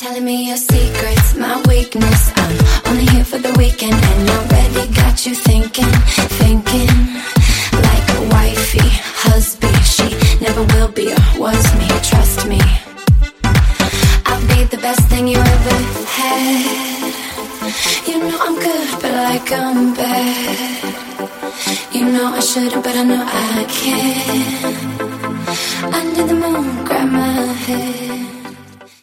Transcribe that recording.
Telling me your secrets, my weakness. I'm only here for the weekend and already got you thinking, thinking like a wifey, husband. She never will be or was me, trust me. I'll be the best thing you ever had. You know I'm good, but like I'm bad. You know I shouldn't, but I know I can. Under the moon, grab my head.